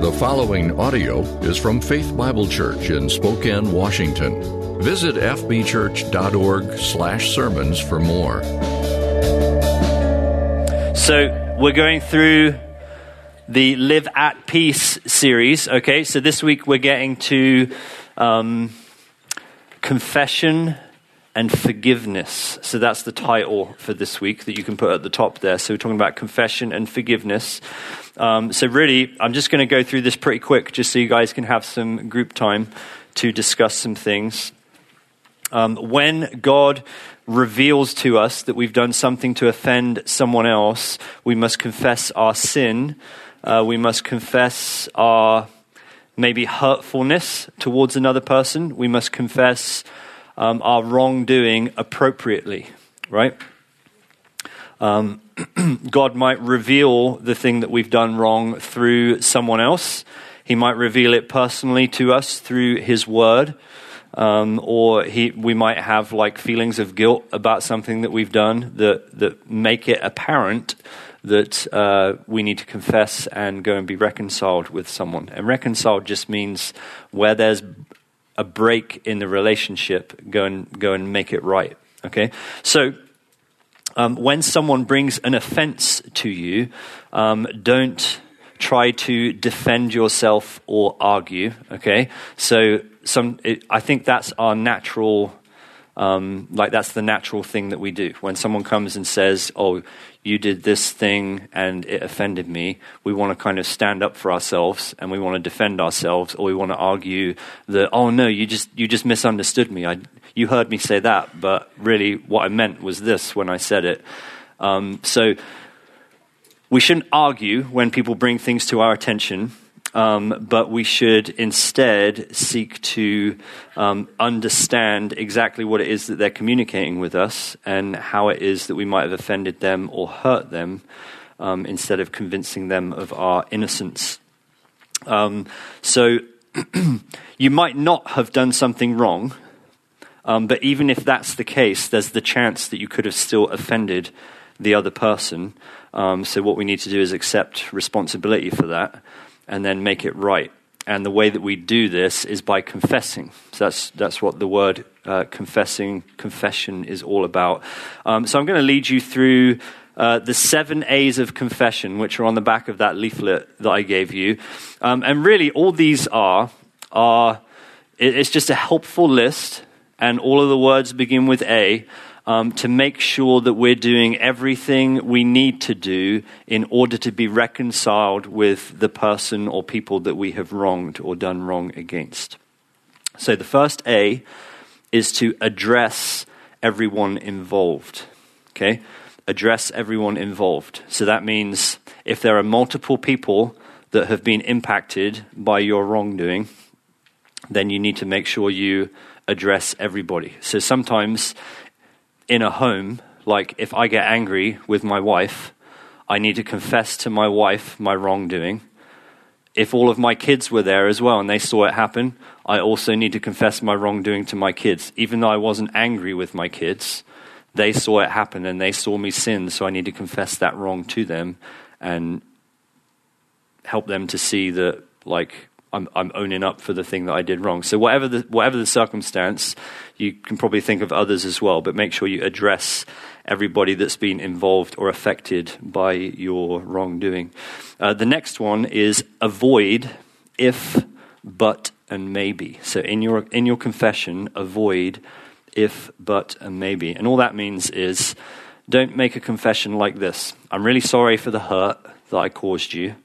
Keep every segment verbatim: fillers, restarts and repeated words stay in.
The following audio is from Faith Bible Church in Spokane, Washington. Visit f b church dot org slash sermons for more. So we're going through the Live at Peace series, okay? So this week we're getting to um, confession and forgiveness. So that's the title for this week that you can put at the top there. So we're talking about confession and forgiveness. Um, so really, I'm just going to go through this pretty quick just so you guys can have some group time to discuss some things. Um, when God reveals to us that we've done something to offend someone else, we must confess our sin. Uh, we must confess our maybe hurtfulness towards another person. We must confess um, our wrongdoing appropriately, right? Um, God might reveal the thing that we've done wrong through someone else. He might reveal it personally to us through His Word. Um, or he, we might have like feelings of guilt about something that we've done that, that make it apparent that uh, we need to confess and go and be reconciled with someone. And reconciled just means where there's a break in the relationship, go and go and make it right. Okay, so um, when someone brings an offense to you, um, don't try to defend yourself or argue. Okay, so some it, I think that's our natural. Um, like that's the natural thing that we do. When someone comes and says, oh, you did this thing and it offended me, we want to kind of stand up for ourselves and we want to defend ourselves, or we want to argue that, oh no, you just you just misunderstood me. I, you heard me say that, but really what I meant was this when I said it. Um, so we shouldn't argue when people bring things to our attention. Um, but we should instead seek to um, understand exactly what it is that they're communicating with us and how it is that we might have offended them or hurt them um, instead of convincing them of our innocence. Um, so you might not have done something wrong, um, but even if that's the case, there's the chance that you could have still offended the other person. Um, so what we need to do is accept responsibility for that and then make it right. And the way that we do this is by confessing. So that's that's what the word uh, confessing, confession is all about. Um, so I'm going to lead you through uh, the seven A's of confession, which are on the back of that leaflet that I gave you. Um, and really, all these are are it's just a helpful list, and all of the words begin with A. Um, to make sure that we're doing everything we need to do in order to be reconciled with the person or people that we have wronged or done wrong against. So the first A is to address everyone involved. Okay? Address everyone involved. So that means if there are multiple people that have been impacted by your wrongdoing, then you need to make sure you address everybody. So sometimes in a home, like if I get angry with my wife, I need to confess to my wife my wrongdoing. If all of my kids were there as well and they saw it happen, I also need to confess my wrongdoing to my kids. Even though I wasn't angry with my kids, they saw it happen and they saw me sin, so I need to confess that wrong to them and help them to see that, like, I'm, I'm owning up for the thing that I did wrong. So whatever the whatever the circumstance, you can probably think of others as well, but make sure you address everybody that's been involved or affected by your wrongdoing. Uh, the next one is avoid if, but, and maybe. So in your in your confession, avoid if, but, and maybe. And all that means is don't make a confession like this. I'm really sorry for the hurt that I caused you,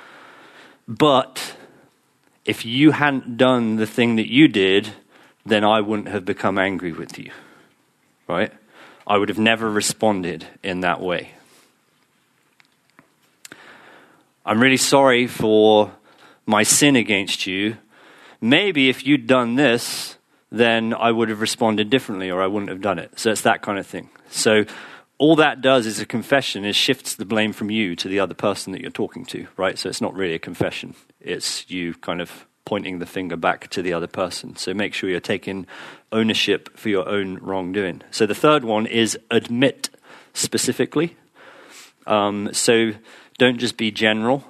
but if you hadn't done the thing that you did, then I wouldn't have become angry with you, right? I would have never responded in that way. I'm really sorry for my sin against you. Maybe if you'd done this, then I would have responded differently or I wouldn't have done it. So it's that kind of thing. So all that does is a confession, is shifts the blame from you to the other person that you're talking to, right? So it's not really a confession. It's you kind of pointing the finger back to the other person. So make sure you're taking ownership for your own wrongdoing. So the third one is admit specifically. Um, so don't just be general.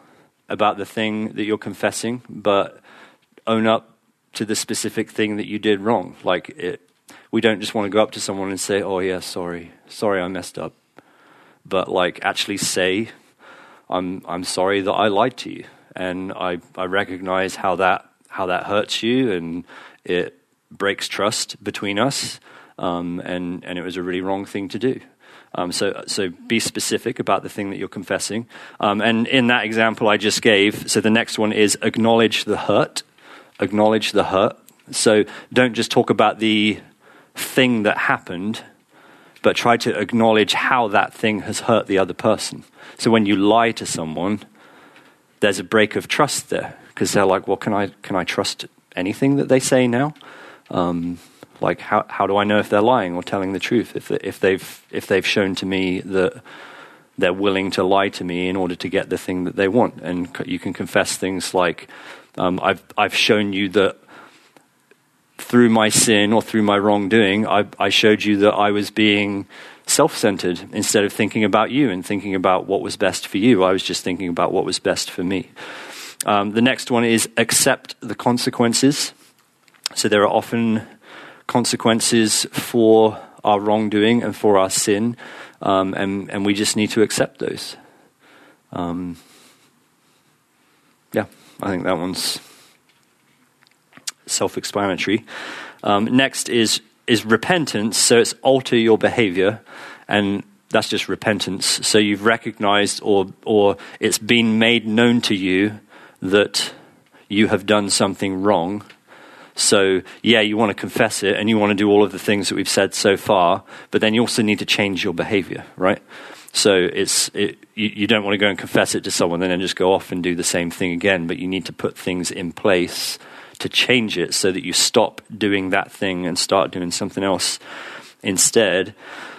about the thing that you're confessing, but own up to the specific thing that you did wrong. Like it, we don't just want to go up to someone and say, oh yeah, sorry, sorry I messed up. But like actually say, I'm I'm sorry that I lied to you. And I, I recognize how that how that hurts you, and it breaks trust between us, um, and, and it was a really wrong thing to do. Um, so so be specific about the thing that you're confessing. Um, and in that example I just gave, so the next one is acknowledge the hurt. Acknowledge the hurt. So don't just talk about the thing that happened, but try to acknowledge how that thing has hurt the other person. So when you lie to someone, there's a break of trust there, because they're like, well, can I can I trust anything that they say now? Um, like, how how do I know if they're lying or telling the truth? If if they've if they've shown to me that they're willing to lie to me in order to get the thing that they want, and you can confess things like, um, I've I've shown you that through my sin or through my wrongdoing, I, I showed you that I was being self-centered instead of thinking about you and thinking about what was best for you. I was just thinking about what was best for me. Um, the next one is accept the consequences. So there are often consequences for our wrongdoing and for our sin, um, and, and we just need to accept those. Um, yeah, I think that one's self-explanatory. Um, next is is repentance. So it's alter your behavior, and that's just repentance. So you've recognized, or or it's been made known to you that you have done something wrong. So yeah, you want to confess it, and you want to do all of the things that we've said so far, but then you also need to change your behavior, right? So it's it, you, you don't want to go and confess it to someone and then just go off and do the same thing again, but you need to put things in place to change it so that you stop doing that thing and start doing something else instead.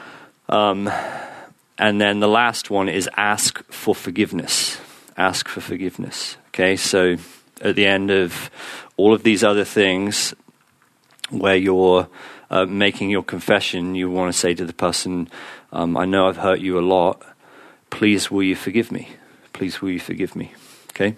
Um, and then the last one is ask for forgiveness. Ask for forgiveness. Okay, so at the end of all of these other things where you're uh, making your confession, you want to say to the person, um, I know I've hurt you a lot. Please, will you forgive me? Please, will you forgive me? Okay.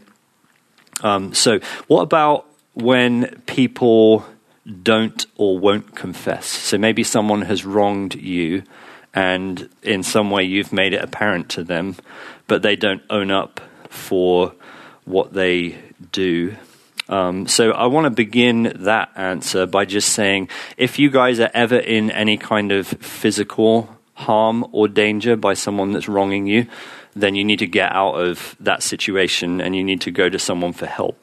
Um, so what about when people don't or won't confess? So maybe someone has wronged you, and in some way you've made it apparent to them, but they don't own up for what they do. Um, so I want to begin that answer by just saying, if you guys are ever in any kind of physical harm or danger by someone that's wronging you, then you need to get out of that situation and you need to go to someone for help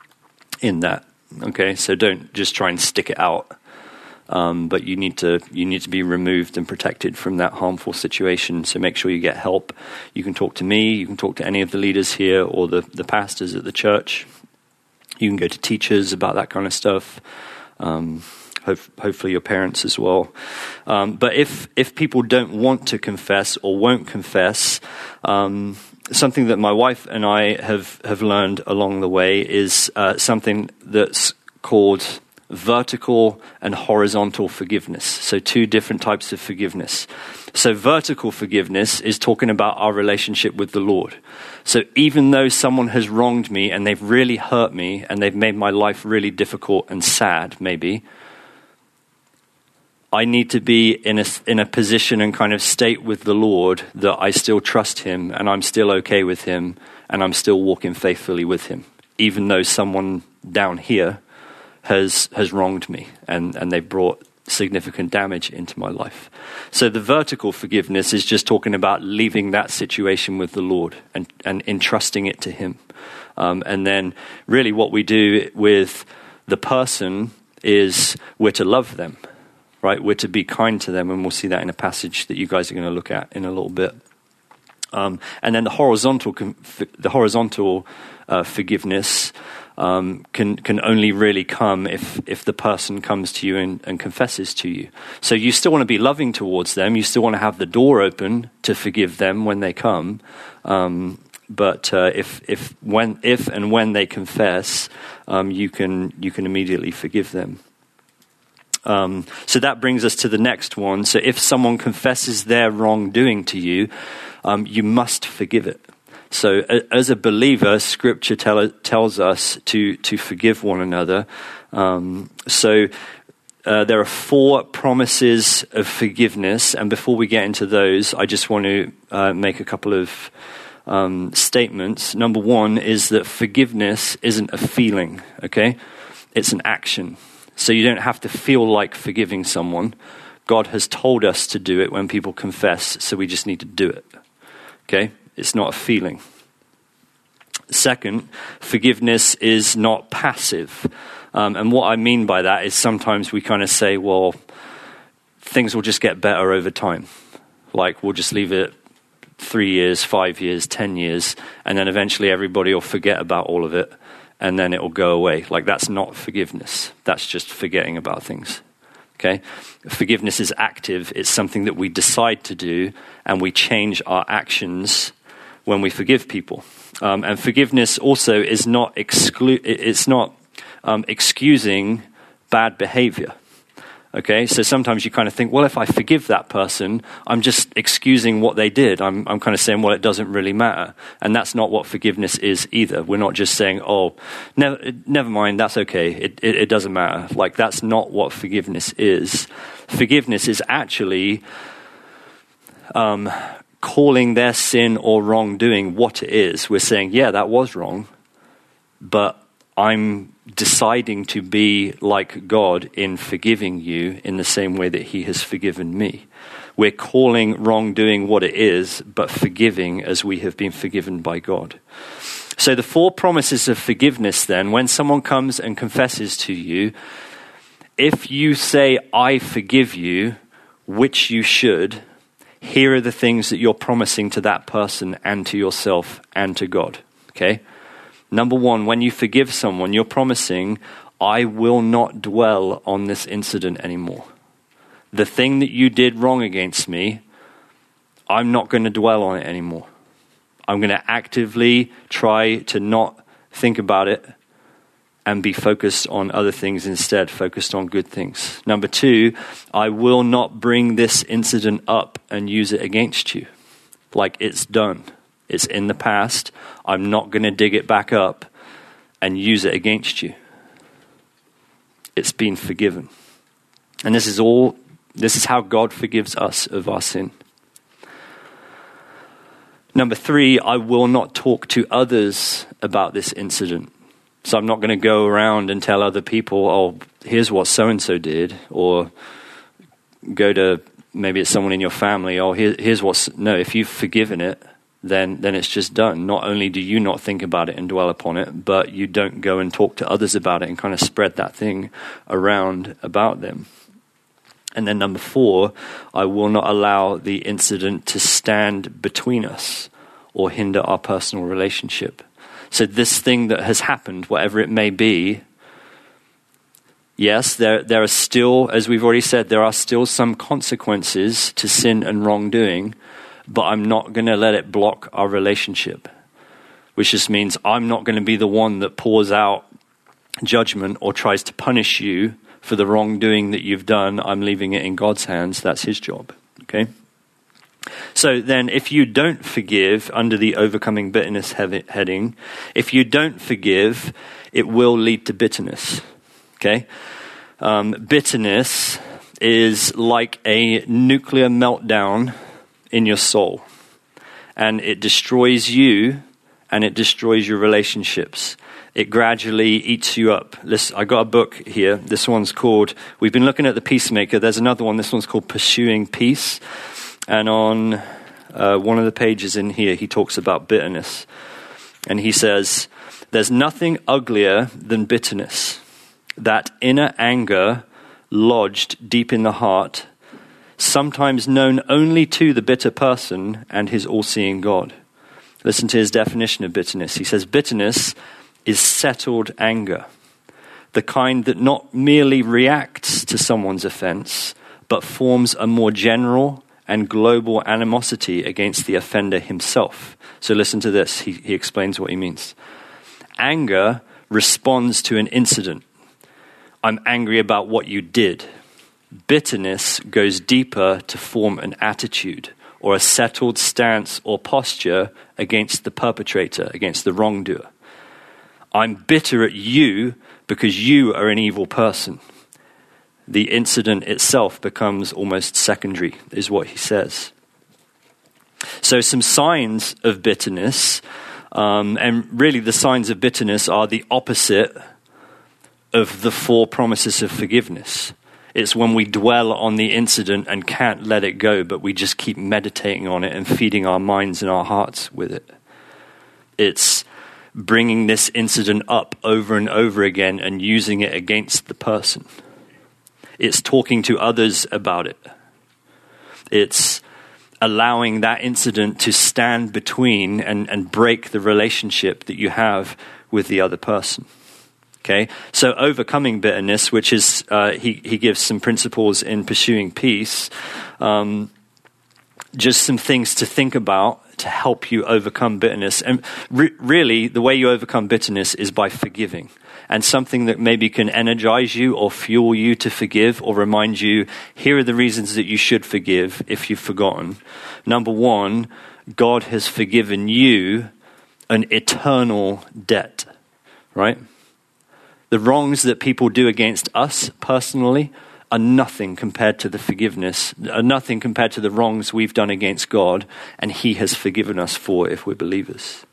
in that. Okay, so don't just try and stick it out, um, but you need to you need to be removed and protected from that harmful situation. So make sure you get help. You can talk to me, you can talk to any of the leaders here or the, the pastors at the church. You can go to teachers about that kind of stuff. Um, hope, hopefully your parents as well. Um, but if if people don't want to confess or won't confess, um, something that my wife and I have, have learned along the way is uh, something that's called vertical and horizontal forgiveness. So two different types of forgiveness. So vertical forgiveness is talking about our relationship with the Lord. So even though someone has wronged me and they've really hurt me and they've made my life really difficult and sad, maybe, I need to be in a, in a position and kind of state with the Lord that I still trust him and I'm still okay with him and I'm still walking faithfully with him, even though someone down here has has wronged me and, and they've brought significant damage into my life. So the vertical forgiveness is just talking about leaving that situation with the Lord and, and entrusting it to him. Um, and then really what we do with the person is we're to love them. Right, we're to be kind to them, and we'll see that in a passage that you guys are going to look at in a little bit. Um, and then the horizontal, the horizontal uh, forgiveness um, can can only really come if if the person comes to you and, and confesses to you. So you still want to be loving towards them. You still want to have the door open to forgive them when they come. Um, but uh, if if when if and when they confess, um, you can you can immediately forgive them. Um, so that brings us to the next one. So if someone confesses their wrongdoing to you, um, you must forgive it. So as a believer, Scripture tell, tells us to, to forgive one another. Um, so uh, there are four promises of forgiveness. And before we get into those, I just want to uh, make a couple of um, statements. Number one is that forgiveness isn't a feeling, okay? It's an action. So you don't have to feel like forgiving someone. God has told us to do it when people confess, so we just need to do it, okay? It's not a feeling. Second, forgiveness is not passive. Um, and what I mean by that is sometimes we kind of say, well, things will just get better over time. Like we'll just leave it three years, five years, ten years, and then eventually everybody will forget about all of it, and then it will go away. Like that's not forgiveness. That's just forgetting about things. Okay? Forgiveness is active. It's something that we decide to do, and we change our actions when we forgive people. Um, and forgiveness also is not exclu- it's not um, excusing bad behavior. Okay, so sometimes you kind of think, well, if I forgive that person, I'm just excusing what they did. I'm, I'm kind of saying, well, it doesn't really matter. And that's not what forgiveness is either. We're not just saying, oh, never, never mind, that's okay. It, it, it doesn't matter. Like, that's not what forgiveness is. Forgiveness is actually um, calling their sin or wrongdoing what it is. We're saying, yeah, that was wrong, but I'm deciding to be like God in forgiving you in the same way that he has forgiven me. We're calling wrongdoing what it is, but forgiving as we have been forgiven by God. So the four promises of forgiveness then, when someone comes and confesses to you, if you say, I forgive you, which you should, here are the things that you're promising to that person and to yourself and to God, okay? Number one, when you forgive someone, you're promising, I will not dwell on this incident anymore. The thing that you did wrong against me, I'm not going to dwell on it anymore. I'm going to actively try to not think about it and be focused on other things instead, focused on good things. Number two, I will not bring this incident up and use it against you. Like it's done. It's in the past. I'm not going to dig it back up and use it against you. It's been forgiven. And this is all, this is how God forgives us of our sin. Number three, I will not talk to others about this incident. So I'm not going to go around and tell other people, oh, here's what so-and-so did, or go to, maybe it's someone in your family, oh, here, here's what's, no, if you've forgiven it, then then it's just done. Not only do you not think about it and dwell upon it, but you don't go and talk to others about it and kind of spread that thing around about them. And then number four, I will not allow the incident to stand between us or hinder our personal relationship. So this thing that has happened, whatever it may be, yes, there there are still, as we've already said, there are still some consequences to sin and wrongdoing, but I'm not going to let it block our relationship, which just means I'm not going to be the one that pours out judgment or tries to punish you for the wrongdoing that you've done. I'm leaving it in God's hands. That's his job, okay? So then if you don't forgive under the overcoming bitterness heading, if you don't forgive, it will lead to bitterness, okay? Um, bitterness is like a nuclear meltdown in your soul, and it destroys you and it destroys your relationships. It gradually eats you up. Listen, I got a book here. This one's called, we've been looking at The Peacemaker. There's another one. This one's called Pursuing Peace. And on uh, one of the pages in here, he talks about bitterness. And he says, there's nothing uglier than bitterness, that inner anger lodged deep in the heart, sometimes known only to the bitter person and his all-seeing God. Listen to his definition of bitterness. He says, bitterness is settled anger, the kind that not merely reacts to someone's offense, but forms a more general and global animosity against the offender himself. So listen to this. He, he explains what he means. Anger responds to an incident. I'm angry about what you did. Bitterness goes deeper to form an attitude or a settled stance or posture against the perpetrator, against the wrongdoer. I'm bitter at you because you are an evil person. The incident itself becomes almost secondary, is what he says. So some signs of bitterness, um, and really the signs of bitterness are the opposite of the four promises of forgiveness. It's when we dwell on the incident and can't let it go, but we just keep meditating on it and feeding our minds and our hearts with it. It's bringing this incident up over and over again and using it against the person. It's talking to others about it. It's allowing that incident to stand between and, and break the relationship that you have with the other person. Okay, so overcoming bitterness, which is, uh, he, he gives some principles in Pursuing Peace, um, just some things to think about to help you overcome bitterness. And re- really, the way you overcome bitterness is by forgiving. And something that maybe can energize you or fuel you to forgive or remind you, here are the reasons that you should forgive if you've forgotten. Number one, God has forgiven you an eternal debt, right? The wrongs that people do against us personally are nothing compared to the forgiveness, are nothing compared to the wrongs we've done against God, and he has forgiven us for if we're believers.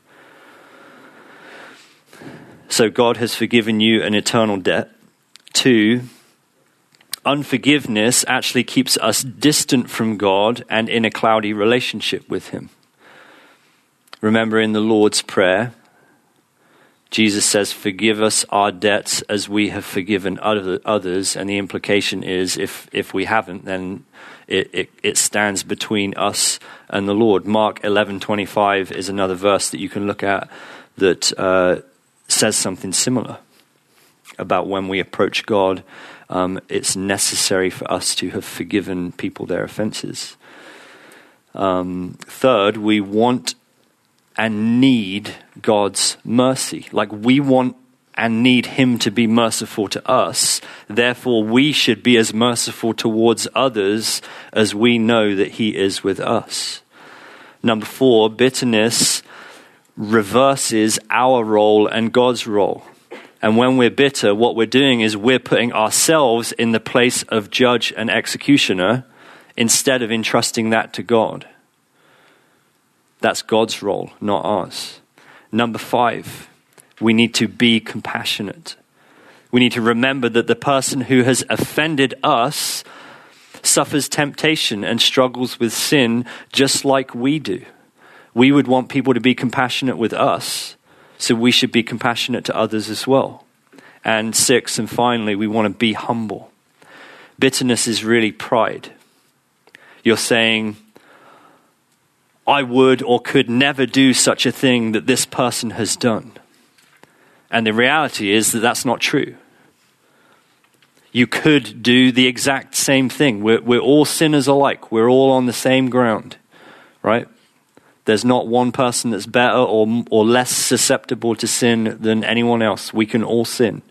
So God has forgiven you an eternal debt. Two, unforgiveness actually keeps us distant from God and in a cloudy relationship with him. Remember in the Lord's Prayer, Jesus says, forgive us our debts as we have forgiven other, others. And the implication is if, if we haven't, then it, it, it stands between us and the Lord. Mark eleven twenty-five is another verse that you can look at that uh, says something similar about when we approach God. Um, it's necessary for us to have forgiven people their offenses. Um, third, we want and need God's mercy. Like we want and need him to be merciful to us. Therefore, we should be as merciful towards others as we know that he is with us. Number four, bitterness reverses our role and God's role. And when we're bitter, what we're doing is we're putting ourselves in the place of judge and executioner instead of entrusting that to God. That's God's role, not ours. Number five, we need to be compassionate. We need to remember that the person who has offended us suffers temptation and struggles with sin just like we do. We would want people to be compassionate with us, so we should be compassionate to others as well. And six, and finally, we want to be humble. Bitterness is really pride. You're saying, I would or could never do such a thing that this person has done. And the reality is that that's not true. You could do the exact same thing. We're, we're all sinners alike. We're all on the same ground, right? There's not one person that's better or, or less susceptible to sin than anyone else. We can all sin.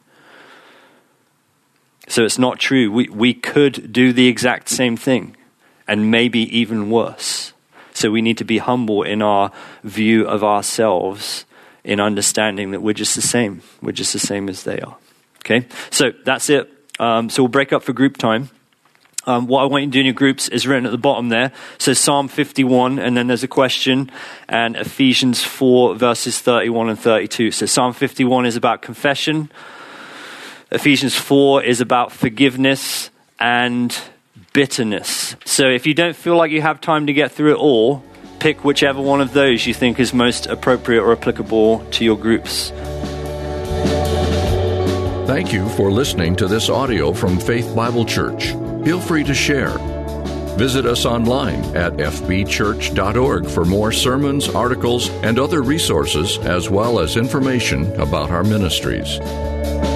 So it's not true. We, we could do the exact same thing and maybe even worse. So we need to be humble in our view of ourselves in understanding that we're just the same. We're just the same as they are. Okay, so that's it. Um, so we'll break up for group time. Um, what I want you to do in your groups is written at the bottom there. So Psalm fifty-one, and then there's a question, and Ephesians four, verses thirty-one and thirty-two. So Psalm fifty-one is about confession. Ephesians four is about forgiveness and bitterness. So if you don't feel like you have time to get through it all, pick whichever one of those you think is most appropriate or applicable to your groups. Thank you for listening to this audio from Faith Bible Church. Feel free to share. Visit us online at f b church dot org for more sermons, articles, and other resources, as well as information about our ministries.